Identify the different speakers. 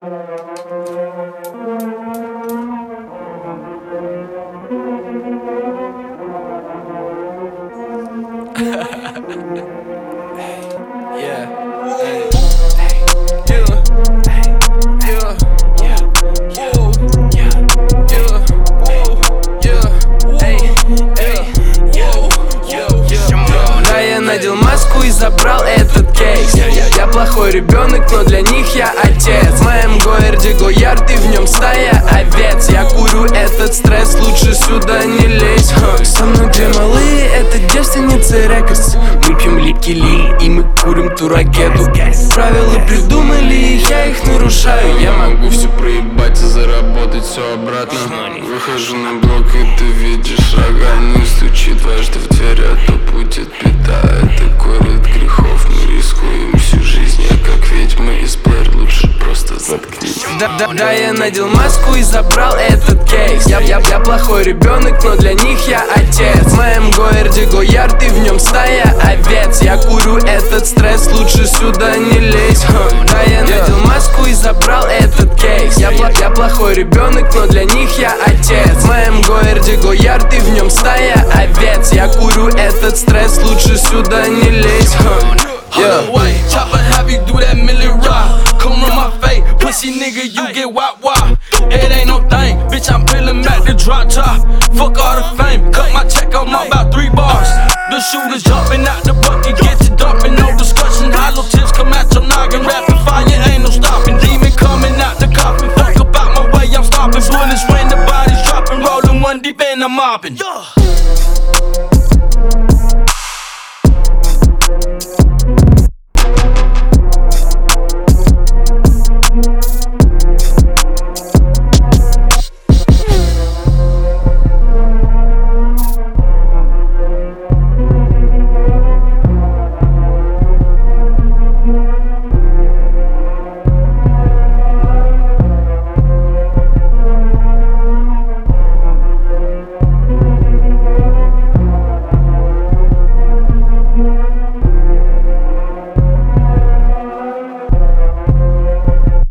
Speaker 1: Надел маску и забрал этот кейс. Я плохой ребенок, но для них я отец. В моем городе Гоярд и в нем стая овец. Я курю этот стресс, лучше сюда не лезь. Со мной две малые, это девственницы рекордс. Мы пьем липкий лиль и мы курим ту ракету. Правила придумали, я их нарушаю. Я могу все проебать и заработать все обратно. Выхожу на блок и ты видишь рога. Не стучи дважды в дверь, а то будет беда. Это город грехов, мы рискуем всю жизнь. Я как ведьма из Блэр, лучше просто заткнись. Да, я надел маску и забрал этот кейс. Я плохой ребенок, но для них я отец. В моем городе Гоярд и в нем стая овец. Я курю этот стресс, лучше сюда не лезь. Да, я надел маску и забрал этот кейс. Я плохой ребенок, но для них я отец. В моем городе Гоярд и в нем стая овец. Я курю этот стресс, лучше сюда не лезь.
Speaker 2: Chopper have you do that Millie Rock. Come on my face, pussy nigga, you get wop wop. It ain't no thing, bitch, I'm peeling back the drop top. Fuck all the fame, cut my check, I'm about 3 bars. The shooters jumping out the bucket, get to dumping, no discussion. Hollow tips come out your noggin, rapid fire, ain't no stopping. Demon coming out the coffin, fuck about my way, I'm stopping. Bullets when the bodies dropping, rolling one deep and I'm mopping.